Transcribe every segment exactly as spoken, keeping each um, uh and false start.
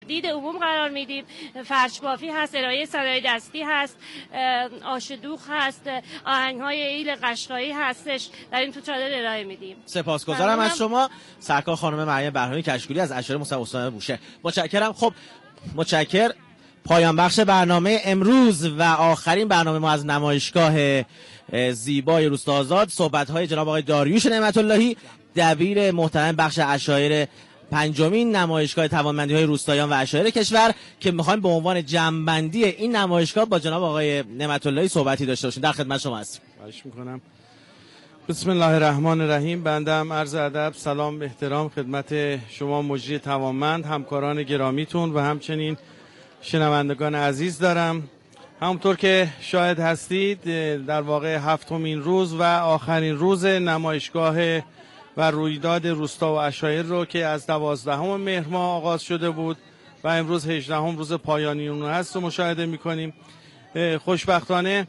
دید عموم قرار میدیم. فرش بافی هست، ارائه صنایع دستی هست، آش دوغ هست، آهنگ‌های ایل قشقایی هستش، در این تو چادر ارائه میدیم. سپاسگزارم از شما سرکار خانم مریم بهرامی کشکولی از اشاره مصطفی استان بوشه. متشکرم. خب متشکر. پایان بخش برنامه امروز و آخرین برنامه ما از نمایشگاه زیبای روستا آزاد، صحبت‌های جناب آقای داریوش نعمت اللهی، دبیر محترم بخش اشایر پنجمین نمایشگاه توانمندی‌های روستاییان و اشایر کشور که می‌خوایم به عنوان جمع‌بندی این نمایشگاه با جناب آقای نعمت اللهی صحبتی داشته باشیم. در خدمت شما هستیم. خواهش می‌کنم. بسم الله الرحمن الرحیم. بندم عرض ادب، سلام، احترام خدمت شما مجری توانمند، همکاران گرامیتون و همچنین شنوندگان عزیز دارم. همونطور که شاهد هستید در واقع هفتمین روز و آخرین روز نمایشگاه و رویداد روستا و اشایر رو که از دوازدهم مهر ماه آغاز شده بود و امروز هجدهم روز پایانی اون هست و مشاهده می‌کنیم. خوشبختانه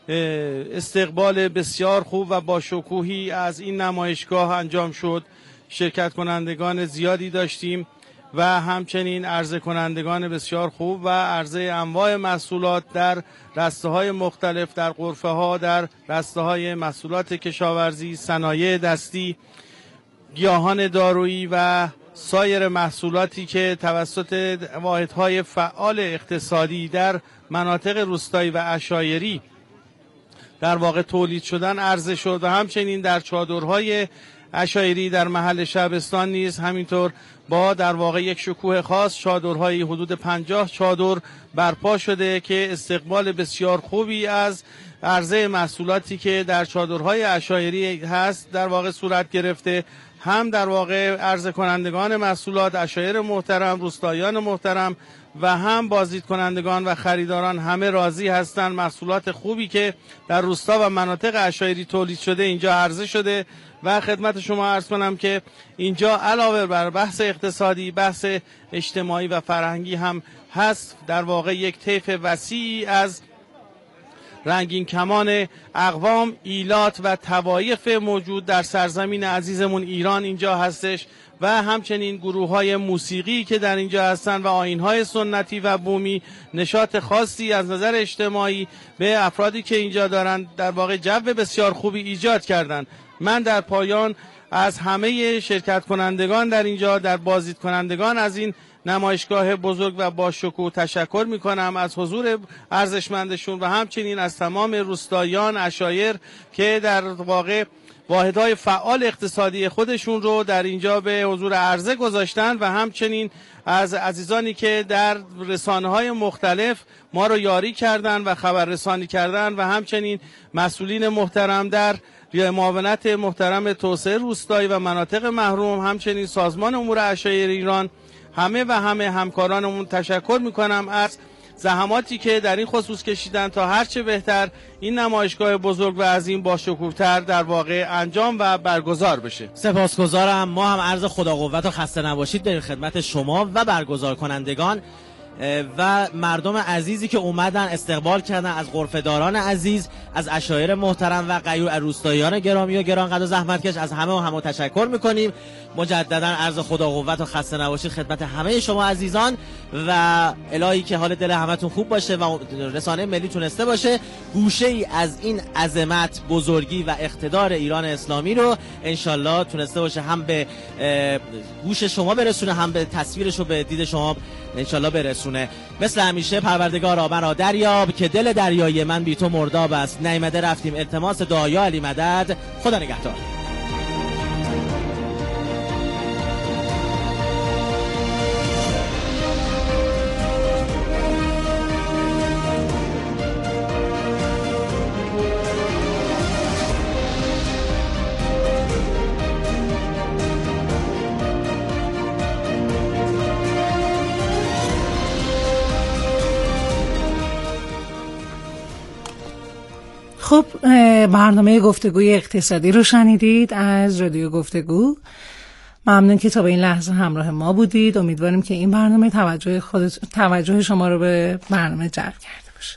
استقبال بسیار خوب و با شکوهی از این نمایشگاه انجام شد. شرکت کنندگان زیادی داشتیم و همچنین عرضه کنندگان بسیار خوب و عرضه انواع محصولات در رسته‌های مختلف، در غرفه‌ها، در رسته‌های محصولات کشاورزی، صنایع دستی، گیاهان دارویی و سایر محصولاتی که توسط واحدهای فعال اقتصادی در مناطق روستایی و عشایری در واقع تولید شدن عرضه شد و همچنین در چادرهای عشایری در محل شبستان نیز همینطور با در واقع یک شکوه خاص چادرهای حدود پنجاه چادر برپا شده که استقبال بسیار خوبی از عرضه محصولاتی که در چادرهای عشایری هست در واقع صورت گرفته. هم در واقع عرضه کنندگان محصولات، عشایر محترم، روستاییان محترم و هم بازدید کنندگان و خریداران همه راضی هستند. محصولات خوبی که در روستا و مناطق عشایری تولید شده اینجا عرضه شده و خدمت شما عرض کنم که اینجا علاوه بر بحث اقتصادی، بحث اجتماعی و فرهنگی هم هست. در واقع یک طیف وسیعی از رنگین کمان اقوام، ایلات و طوایف موجود در سرزمین عزیزمون ایران اینجا هستش و همچنین گروه های موسیقی که در اینجا هستن و آیین های سنتی و بومی نشاط خاصی از نظر اجتماعی به افرادی که اینجا دارن در واقع جو بسیار خوبی ایجاد کردن. من در پایان از همه شرکت کنندگان در اینجا، در بازدید کنندگان از این نمایشگاه بزرگ و با شکوه تشکر میکنم از حضور ارزشمندشون و همچنین از تمام روستاییان عشایر که در واقع واحدهای فعال اقتصادی خودشون رو در اینجا به حضور عرضه گذاشتن و همچنین از عزیزانی که در رسانه‌های مختلف ما رو یاری کردن و خبررسانی کردن و همچنین مسئولین محترم در معاونت محترم توسعه روستایی و مناطق محروم، همچنین سازمان امور عشایر ایران، همه و همه همکارانمون تشکر میکنم از زحماتی که در این خصوص کشیدن تا هرچه بهتر این نمایشگاه بزرگ و عظیم با شکوه‌تر در واقع انجام و برگزار بشه. سپاسگزارم. ما هم عرض خدا قوت و خسته نباشید در خدمت شما و برگزار کنندگان و مردم عزیزی که اومدن استقبال کردن، از غرفه‌داران عزیز، از عشایر محترم و غیور روستاییان گرامی و گرانقدر و زحمتکش، از همه و همه تشکر میکنیم. مجددا عرض خدا قوت و خسته نباشید خدمت همه شما عزیزان و الهی که حال دل همتون خوب باشه و رسانه ملی تونسته باشه گوشه ای از این عظمت، بزرگی و اقتدار ایران اسلامی رو انشالله تونسته باشه هم به گوش شما برسونه، هم به تصویرش رو به دید شما انشالله برسونه. مثل همیشه پروردگارا مرا دریاب که دل دریای من بی تو مرداب است. نیامده رفتیم التماس دعایا علی مدد. خدا نگهدار. خب برنامه گفتگوی اقتصادی رو شنیدید از رادیو گفتگو. ممنون که تا به این لحظه همراه ما بودید. امیدواریم که این برنامه توجه خود توجه شما رو به برنامه جلب کرده باشه.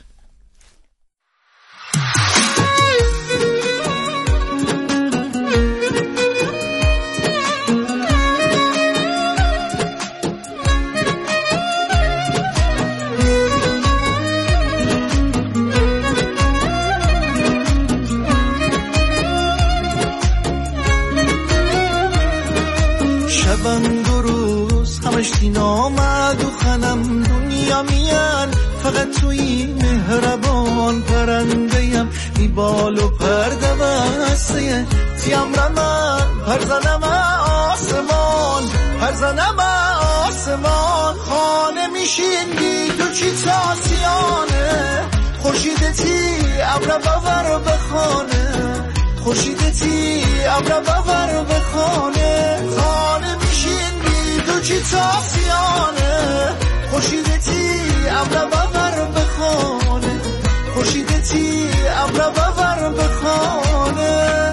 میا میان فقط توی مهربان پرنده‌ام بی بال و پرده بسته تیم رمن پرزنم آسمان پرزنم آسمان خانه میشین بی تو چی تاسیانه خورشیدتی ابر باور بخانه خورشیدتی ابر باور بخانه خانه میشین بی تو چی تاسیانه خورشیدتی ابر باور بخانه خورشیدتی ابر باور بخانه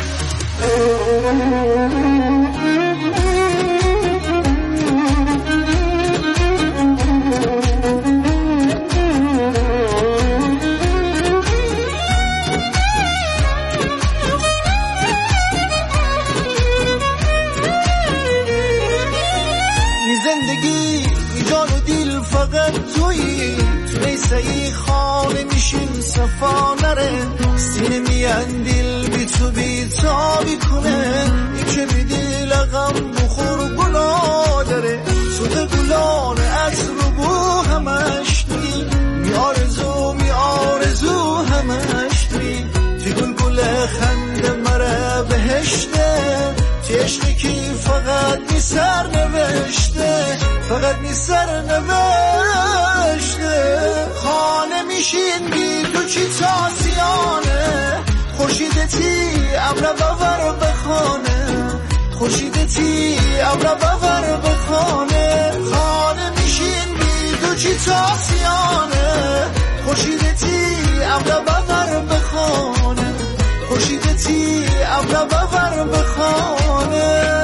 ای خانه میشین صفا نره سینه میان دل بی تو بی تابی کنه این که بی دل غم بخور گلا داره سوده گلان عطر و بو همش توی می آرزو می آرزو همش توی تی گل گل خنده مره بهشته تی عشقی که فقط می سر نوشته فقط می سر نوشته خانه میشین بی تو چی تاسیانه خورشیدتی ابر باور بخانه خورشیدتی ابر باور بخانه خانه میشین بی تو چی تاسیانه خورشیدتی ابر باور بخانه خورشیدتی ابر باور بخانه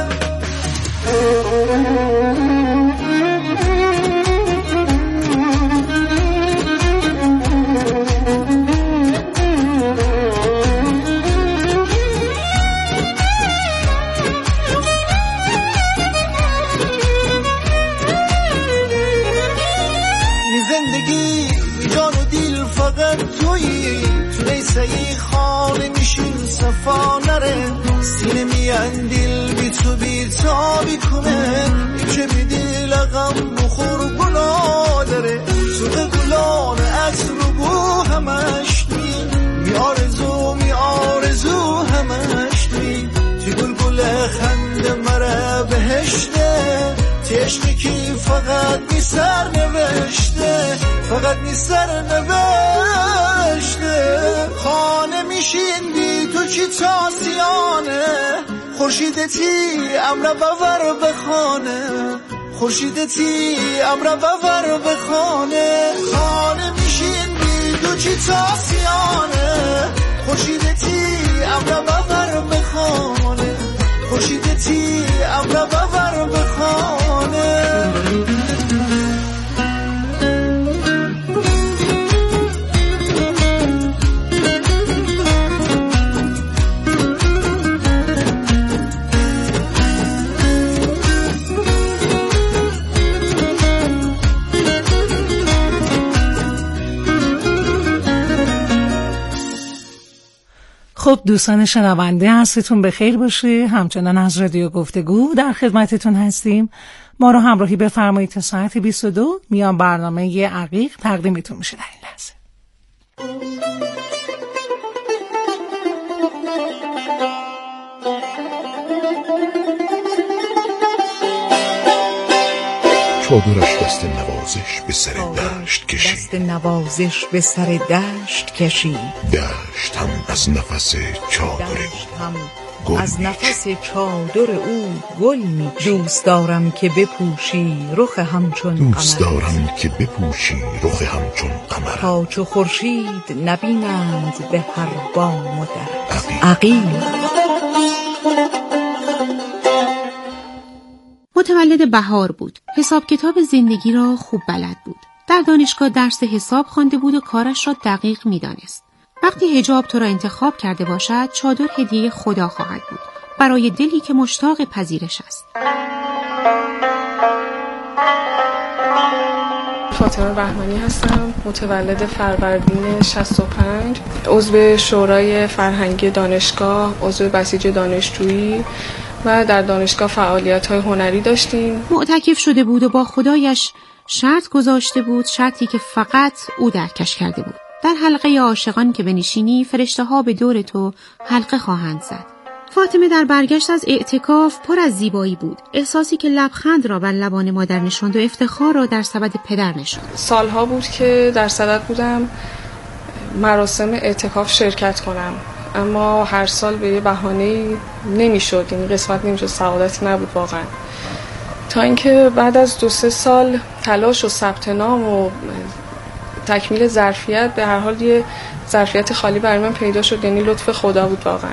ای خانه میشین صفا نره سینه میان دل بی تو بی تابی کنه این که بی دل غم بخور گلا داره سوده گلان عطر و بو همش توی می آرزو می آرزو همش توی تی گل گل خنده مره بهشته تی عشقی که فقط می سر نوشته فقط می سر نوشته خانه میشین بی تو چی تاسیانه خورشیدتی امر باور بخانه خورشیدتی امر باور بخانه خانه میشین بی تو چی تاسیانه خورشیدتی امر باور بخانه خورشیدتی امر باور بخانه خب دوستان شنونده هستتون بخیر باشه. همچنان از رادیو گفتگو در خدمتتون هستیم. ما رو همراهی بفرمایید تا ساعت بیست و دو میان برنامه عقیق تقدیمتون میشه در این لحظه. چادرش دست نوازش به سر دشت کشید دست نوازش به سر دشت کشید دشت هم از نفس چادر او از نفس چادر او گل می دوست دارم که بپوشی رخ همچون قمر دوست دارم که بپوشی رخ همچون قمر تا چو خورشید نبینند به هر بام و در عقیق. متولد بهار بود. حساب کتاب زندگی را خوب بلد بود. در دانشگاه درس حساب خوانده بود و کارش را دقیق می‌دانست. وقتی حجاب تو را انتخاب کرده باشد، چادر هدیه خدا خواهد بود برای دلی که مشتاق پذیرش است. فاطمه بهمنی هستم، متولد فروردین شصت و پنج، عضو شورای فرهنگی دانشگاه، عضو بسیج دانشجویی و در دانشگاه فعالیت‌های هنری داشتیم. معتکف شده بود و با خدایش شرط گذاشته بود، شرطی که فقط او درکش کرده بود. در حلقه عاشقان که بنشینی فرشته ها به دور تو حلقه خواهند زد. فاطمه در برگشت از اعتکاف پر از زیبایی بود، احساسی که لبخند را بر لبان مادر نشاند و افتخار را در سبد پدر نشاند. سالها بود که در صدد بودم مراسم اعتکاف شرکت کنم، اما هر سال به یه بهانه‌ای نمیشد، یعنی قسمت نمیشد، سعادتی نبود واقعا. تا اینکه بعد از دو سه سال تلاش و ثبت نام و تکمیل ظرفیت، به هر حال یه ظرفیت خالی برای من پیدا شد، یعنی لطف خدا بود واقعا،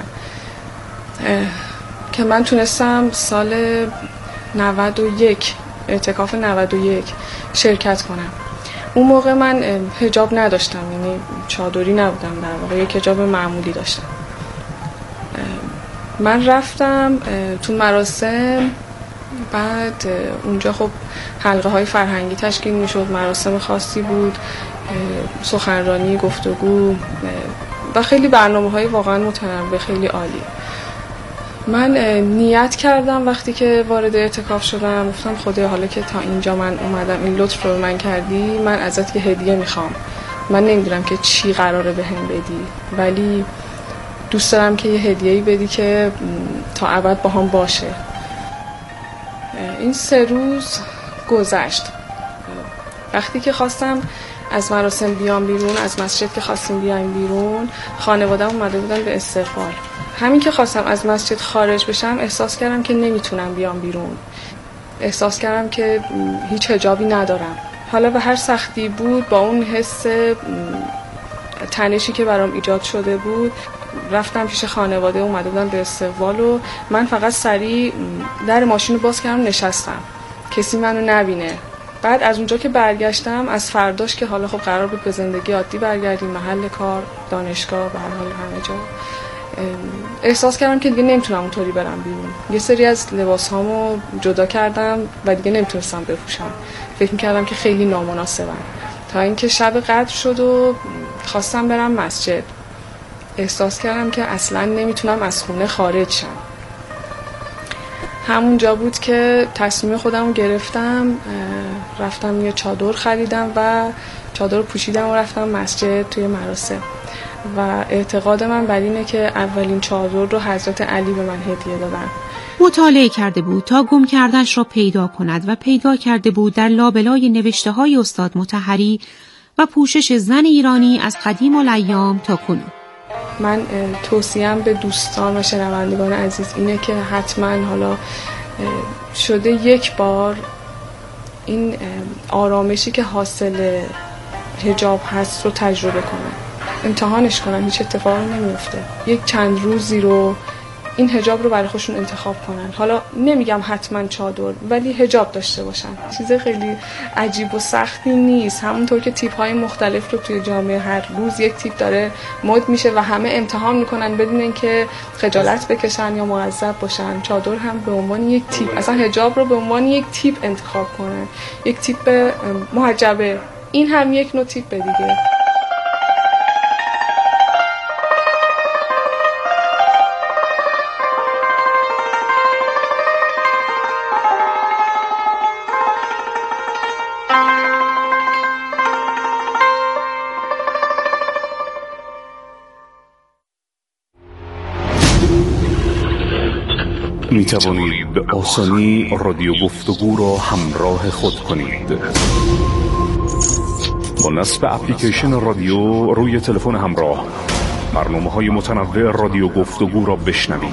که من تونستم سال نود و یک اعتکاف نود و یک شرکت کنم. اون موقع من حجاب نداشتم، یعنی چادری نبودم، در واقع یک حجاب معمولی داشتم. من رفتم تو مراسم، بعد اونجا خب حلقه های فرهنگی تشکیل می شد، مراسم خاصی بود، سخنرانی، گفتگو و خیلی برنامه های واقعا متنوع، خیلی عالی. من نیت کردم وقتی که وارد اعتکاف شدم، گفتم خدایا حالا که تا اینجا من اومدم، این لطف رو به من کردی، من ازت یه هدیه میخوام. من نمیدونم که چی قراره بهم بدی، ولی دوست دارم که یه هدیه‌ای بدی که تا ابد با هم باشه. این سه روز گذشت. وقتی که خواستم از مراسم بیام بیرون، از مسجد که خواستیم بیایم بیرون، خانواده‌ام اومده بودن به استقبال. همین که خواستم از مسجد خارج بشم، احساس کردم که نمیتونم بیام بیرون. احساس کردم که هیچ حجابی ندارم. حالا به هر سختی بود، با اون حس تنشی که برام ایجاد شده بود، رفتم پیش خانواده، اومده بودن به استقبال و من فقط سریع در ماشین رو باز کردم، نشستم کسی منو نبینه. بعد از اونجا که برگشتم، از فرداش که حالا خب قرار بود به زندگی عادی برگردیم، محل کار، دانشگاه، به هر حال همه جا، احساس کردم که دیگه نمیتونم اونطوری برم بیرون. یه سری از لباسهامو جدا کردم و دیگه نمیتونستم بپوشم. فکر میکردم که خیلی نامناسبن. تا اینکه شب قدر شد و خواستم برم مسجد، احساس کردم که اصلا نمیتونم از خونه خارج شم. همونجا بود که تصمیم خودم رو گرفتم، رفتم یه چادر خریدم و چادر پوشیدم و رفتم مسجد توی مراسم. و اعتقاد من بر اینه که اولین چادر رو حضرت علی به من هدیه دادن. مطالعه کرده بود تا گم کردنش را پیدا کند و پیدا کرده بود در لابلای نوشته های استاد مطهری و پوشش زن ایرانی از قدیم الایام تا کنون. من توصیه‌ام به دوستان و شنوندگان عزیز اینه که حتما حالا شده یک بار این آرامشی که حاصل حجاب هست رو تجربه کنن، امتحانش کنن، هیچ اتفاقی نمیفته. یک چند روزی رو این حجاب رو برای خودشون انتخاب کنن. حالا نمیگم حتما چادر، ولی حجاب داشته باشن. چیز خیلی عجیب و سختی نیست. همونطور که تیپ های مختلف رو توی جامعه هر روز یک تیپ داره مد میشه و همه امتحان میکنن بدون اینکه خجالت بکشن یا معذب باشن، چادر هم به عنوان یک تیپ، اصلا حجاب رو به عنوان یک تیپ انتخاب کنن. یک تیپ محجبه، این هم یک نوع تیپ دیگه. می توانید به آسانی رادیو گفتگو را همراه خود کنید. با نصب اپلیکیشن رادیو روی تلفن همراه، برنامه‌های متنوع رادیو گفتگو را بشنوید.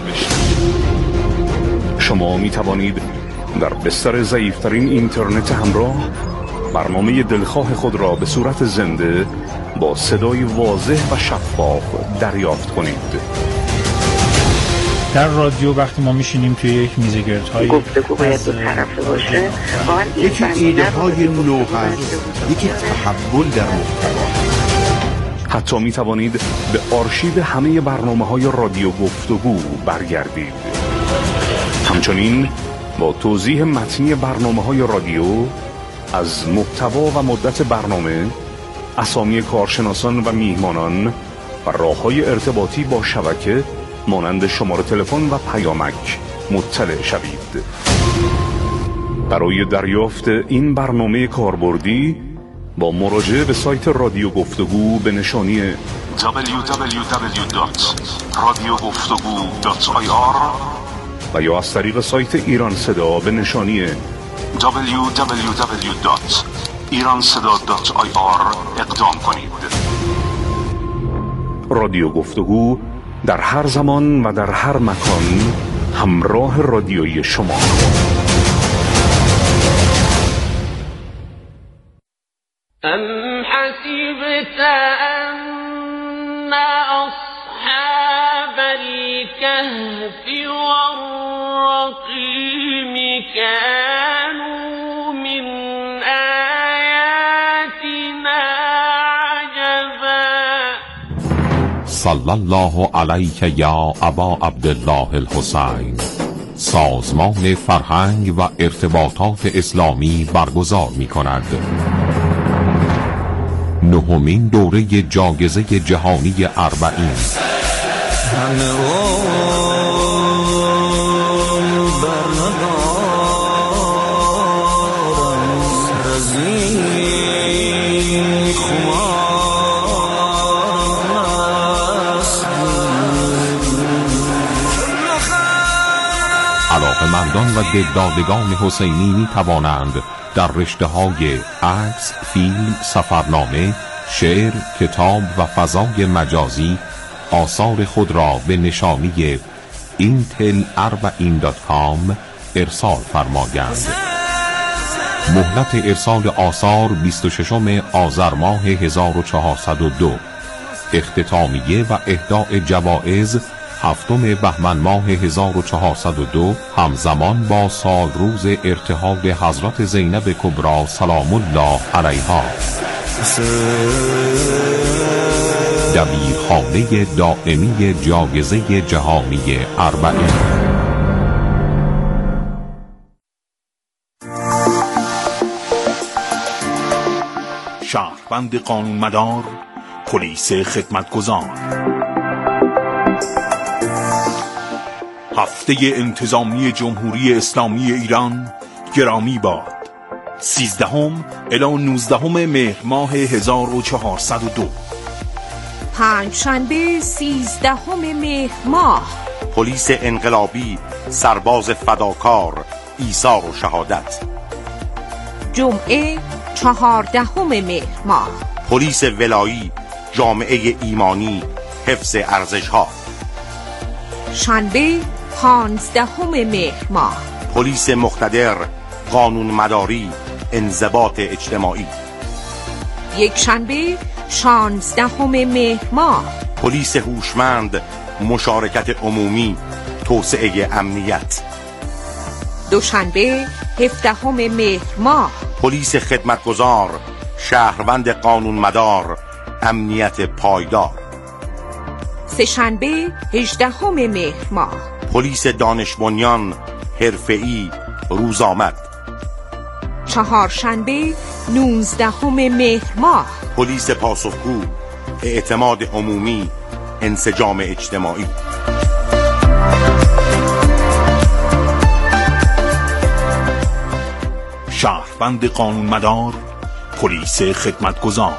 شما می توانید در بستر ضعیف‌ترین اینترنت همراه برنامه دلخواه خود را به صورت زنده با صدای واضح و شفاف دریافت کنید. در رادیو وقتی ما میشینیم توی یک میز گردهای گفتگو باید دو طرفه باشه، یکی ایده های نو هست، یکی تحول در محتوا. حتی می توانید به آرشیو همه برنامه های رادیو گفتگو برگردید. همچنین با توضیح متنی برنامه های رادیو از محتوا و مدت برنامه، اسامی کارشناسان و میهمانان و راه‌های ارتباطی با شبکه مانند شماره تلفن و پیامک مطلع شوید. برای دریافت این برنامه کاربردی با مراجعه به سایت رادیو گفتگو به نشانی دبلیو دبلیو دبلیو دات رادیو گفتگو دات آی آر و یا از طریق سایت ایران صدا به نشانی دبلیو دبلیو دبلیو دات ایران صدا دات آی آر اقدام کنید. رادیو گفتگو در هر زمان و در هر مکان همراه رادیویی شما. أم حسبت أن أصحاب الكهف والرقيم كانوا من آياتنا عجبا. صلی الله علیک یا ابا عبدالله الحسین. سازمان فرهنگ و ارتباطات اسلامی برگزار می کند نهمین دوره جایزه جهانی اربعین. علاقه‌مندان و دلدادگان حسینی می توانند در رشته‌های عکس، فیلم، سفرنامه، شعر، کتاب و فضای مجازی آثار خود را به نشانی اینتل اربعین دات کام ارسال فرمایند. مهلت ارسال آثار بیست و ششم آذر ماه هزار و چهارصد و دو. اختتامیه و اهداء جوایز هفتم بهمن ماه هزار و چهارصد و دو، همزمان با سال روز ارتحال حضرت زینب کبری سلام الله علیها. دبیرخانه دائمی جایزه جهانی اربعین. شهروند قانونمدار، پلیس خدمتگزار. هفته انتظامی جمهوری اسلامی ایران گرامی باد. سیزدهم الی نوزدهم مهر ماه هزار و چهارصد و دو. پنجشنبه سیزدهم مهر ماه. پلیس انقلابی، سرباز فداکار، ایثار و شهادت. جمعه چهاردهم مهر ماه. پلیس ولایی، جامعه ایمانی، حفظ ارزش‌ها. شنبه پانزدهم مهر ماه. پلیس مقتدر، قانون مداری، انضباط اجتماعی. یک شنبه شانزدهم مهر ماه. پلیس هوشمند، مشارکت عمومی، توسعه امنیت. دوشنبه هفدهم مهر ماه. پلیس خدمتگزار، شهروند قانون مدار، امنیت پایدار. سه‌شنبه هجدهم مهر ماه. پلیس دانش بنیان، حرفه‌ای، روزآمد. چهارشنبه نوزدهم مهر ماه. پلیس پاسخگو، اعتماد عمومی، انسجام اجتماعی. شهروند قانونمدار، پلیس خدمتگزار.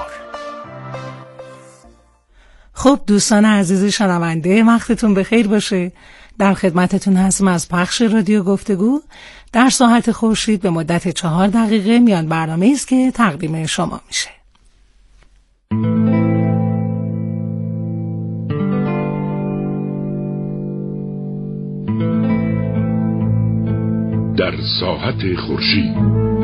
خب دوستان عزیز شنونده، وقتتون بخیر باشه. در خدمتتون هستم از پخش رادیو گفتگو در ساعت خورشید به مدت چهار دقیقه میان برنامه است که تقدیم شما میشه. در ساعت خورشید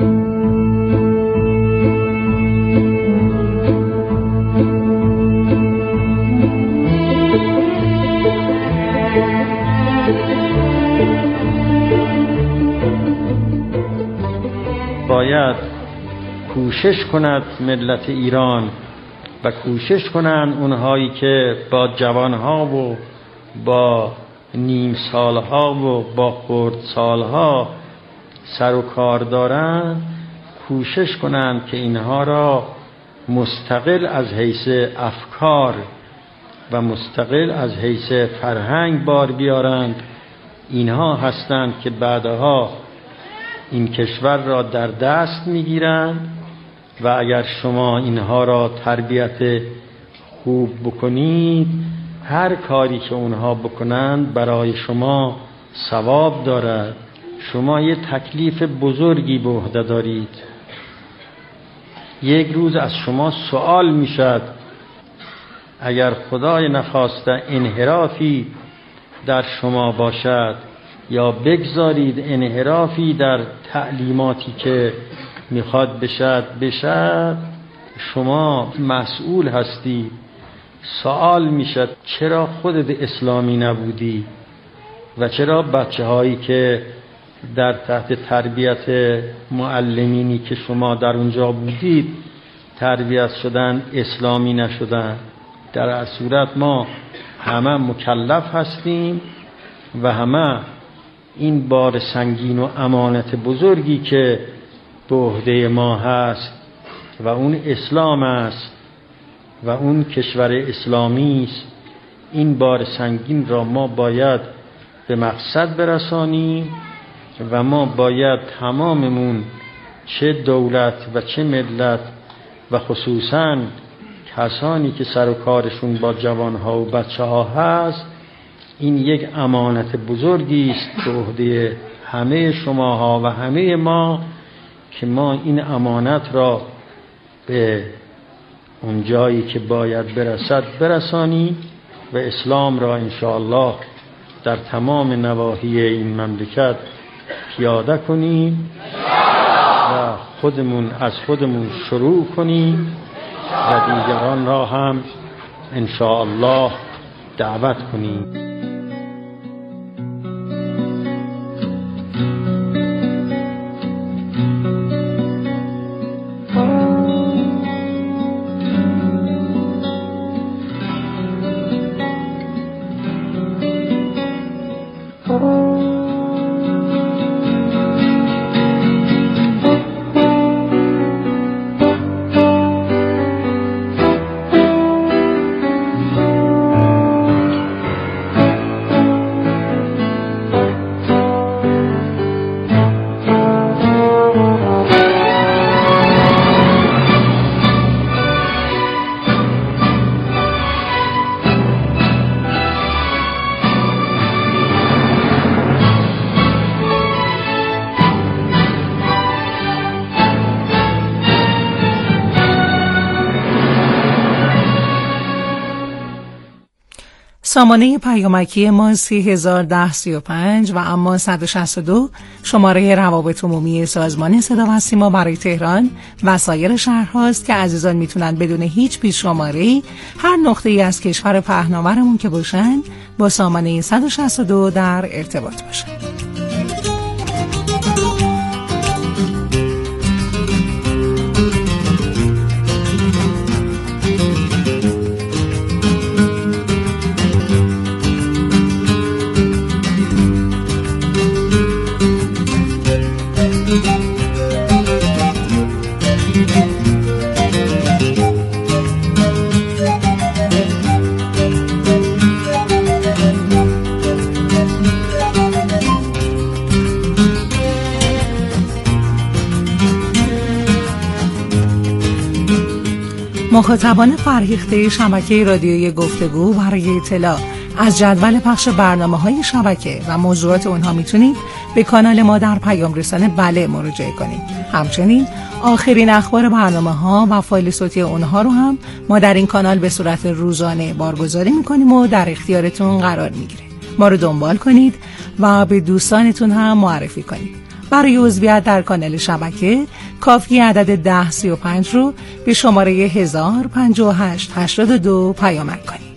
باید کوشش کند ملت ایران و کوشش کنند اونهایی که با جوانها و با نیم سالها و با خرد سالها سر و کار دارند، کوشش کنند که اینها را مستقل از حیث افکار و مستقل از حیث فرهنگ بار بیارند اینها هستند که بعدها این کشور را در دست میگیرند و اگر شما اینها را تربیت خوب بکنید، هر کاری که اونها بکنند برای شما ثواب دارد. شما یه تکلیف بزرگی به عهده دارید. یک روز از شما سوال میشد اگر خدای نخواسته انحرافی در شما باشد یا بگذارید انحرافی در تعلیماتی که میخواد بشد بشد، شما مسئول هستی. سوال میشد چرا خودت اسلامی نبودی و چرا بچه هایی که در تحت تربیت معلمینی که شما در اونجا بودید تربیت شدن اسلامی نشدن. در اصل صورت ما همه مکلف هستیم و همه این بار سنگین و امانت بزرگی که به عهده ما هست و اون اسلام است و اون کشور اسلامی است، این بار سنگین را ما باید به مقصد برسانیم و ما باید تماممون، چه دولت و چه ملت و خصوصاً کسانی که سر و کارشون با جوانها و بچه ها هست، این یک امانت بزرگی است به عهده همه شماها و همه ما که ما این امانت را به اون جایی که باید برسد برسانیم و اسلام را انشاءالله در تمام نواحی این مملکت پیاده کنیم و خودمون از خودمون شروع کنیم و دیگران را هم انشاءالله دعوت کنیم. سامانه پیامکی ما سی هزار ده سی و پنج و اما صد و شصت و دو شماره روابط عمومی سازمان صدا و سیما برای تهران و سایر شهرهاست که عزیزان میتونن بدون هیچ پیش شماره‌ای هر نقطه‌ای از کشور پهناورمون که باشن با سامانه صد و شصت و دو در ارتباط باشن. مخاطبان فرهیخته شبکه رادیویی گفتگو برای اطلاع از جدول پخش برنامه‌های شبکه و موضوعات اونها میتونید به کانال ما در پیام رسانه بله مراجعه کنید. همچنین آخرین اخبار برنامه‌ها و فایل صوتی اونها رو هم ما در این کانال به صورت روزانه بارگذاری میکنیم و در اختیارتون قرار میگیره. ما رو دنبال کنید و به دوستانتون هم معرفی کنید. برای عضویت در کانال شبکه کافی عدد ده سی و پنج رو به شماره هزار پنجاه و هشت هشتاد و دو پیامک کنید.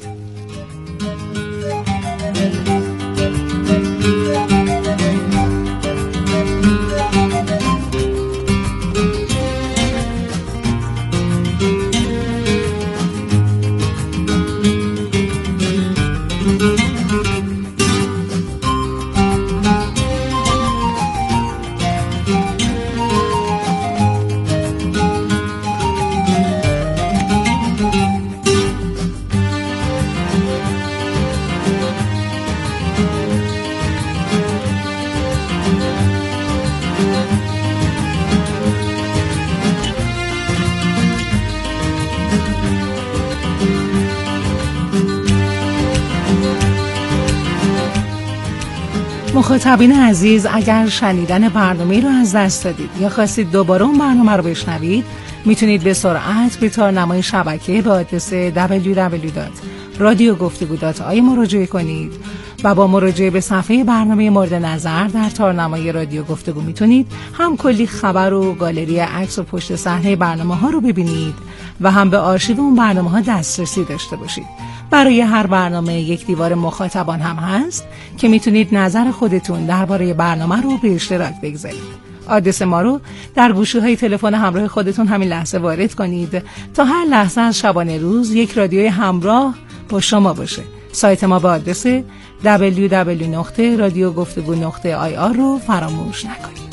مخاطبین عزیز، اگر شنیدن برنامه رو از دست دادید یا خواستید دوباره اون برنامه رو بشنوید، میتونید به سرعت به تارنمای شبکه به آدرس دبلیو دبلیو دات رادیو گفتگو دات آی مراجعه کنید و با مراجعه به صفحه برنامه مورد نظر در تارنمای رادیو گفتگو میتونید هم کلی خبر و گالری عکس و پشت صحنه برنامه ها رو ببینید و هم به آرشیو اون برنامه ها دسترسی داشته باشید. برای هر برنامه یک دیوار مخاطبان هم هست که میتونید نظر خودتون درباره برنامه رو به اشتراک بگذارید. آدرس ما رو در گوشی‌های تلفن همراه خودتون همین لحظه وارد کنید تا هر لحظه از شبانه روز یک رادیوی همراه با شما باشه. سایت ما با آدرس دبلیو دبلیو دبلیو دات رادیو گفتگو دات آی آر رو فراموش نکنید.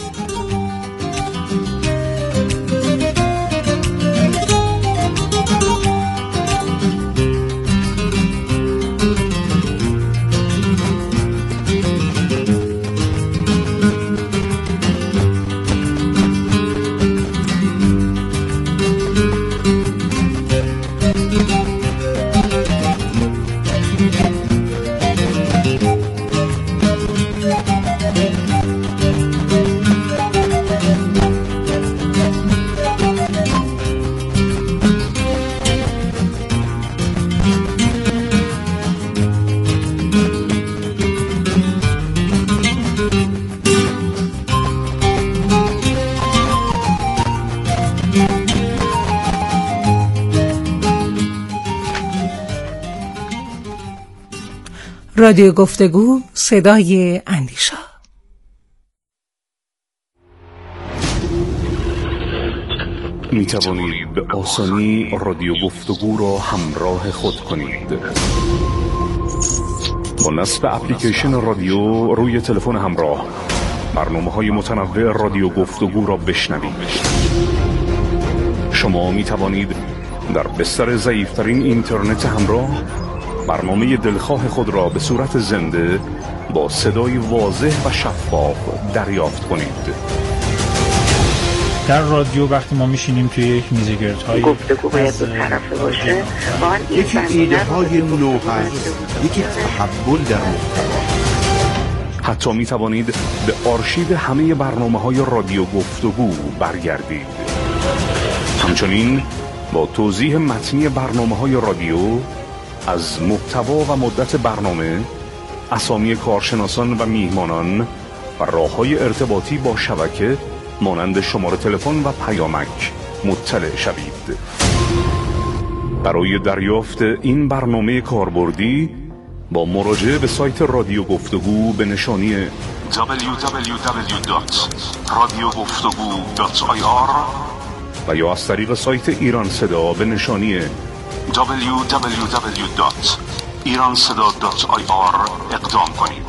رادیو گفتگو، صدای اندیشه. می توانید به آسانی رادیو گفتگو را همراه خود کنید. با نصب اپلیکیشن رادیو روی تلفن همراه برنامه‌های متنوع رادیو گفتگو را بشنوید. شما می توانید در بستر ضعیف‌ترین اینترنت همراه برنامه دلخواه خود را به صورت زنده با صدای واضح و شفاف دریافت کنید. در رادیو وقتی ما میشینیم توی یک میز گردهای گفتگو باید دو طرفه باشه. یکی ایده های نو هست، یکی تحول در محتوا. حتی می توانید به آرشیو همه برنامه های رادیو گفتگو برگردید. همچنین با توضیح متنی برنامه های رادیو از محتوا و مدت برنامه، اسامی کارشناسان و میهمانان و راه‌های ارتباطی با شبکه مانند شماره تلفن و پیامک مطلع شوید. برای دریافت این برنامه کاربردی با مراجعه به سایت رادیو گفتگو به نشانی دبلیو دبلیو دبلیو دات رادیو گفتگو دات آی آر و یا از طریق سایت ایران صدا به نشانی دبلیو دبلیو دبلیو دات ایران صدا دات آی آر اقدام کنید.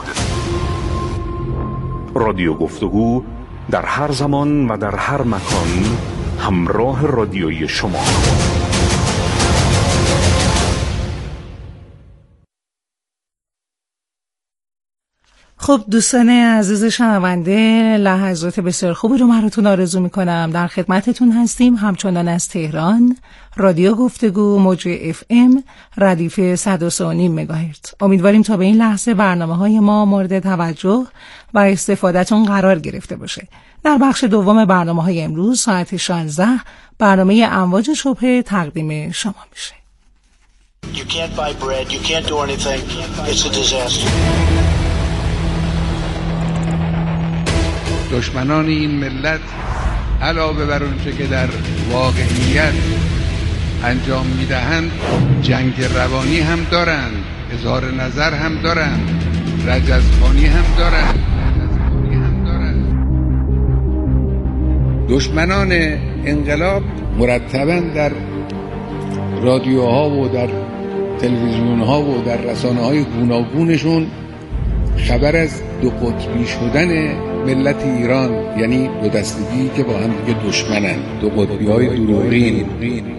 رادیو گفتگو در هر زمان و در هر مکان همراه رادیویی شما. خب دوستان عزیز شنونده، لحظات بسیار خوبی رو براتون آرزو میکنم. در خدمتتون هستیم همچنان از تهران. رادیو گفتگو، موج اف ام ردیف صد و سه و نیم مگاهرتز. امیدواریم تا به این لحظه برنامه های ما مورد توجه و استفادهتون قرار گرفته باشه. در بخش دوم برنامه های امروز ساعت شانزده برنامه امواج شبهه تقدیم شما میشه. You can't buy bread, you can't do anything. It's a disaster. دشمنان این ملت علاوه بر اونچه که در واقعیت انجام میدهند جنگ روانی هم دارند، اظهار نظر هم دارند، رجزخوانی هم دارند. دشمنان انقلاب مرتباً در رادیوها و در تلویزیونها و در رسانه‌های گوناگونشون خبر از دو قطبی شدن ملت ایران، یعنی دو دستگی که با هم دیگه دشمنن، دو قطبی های دروغین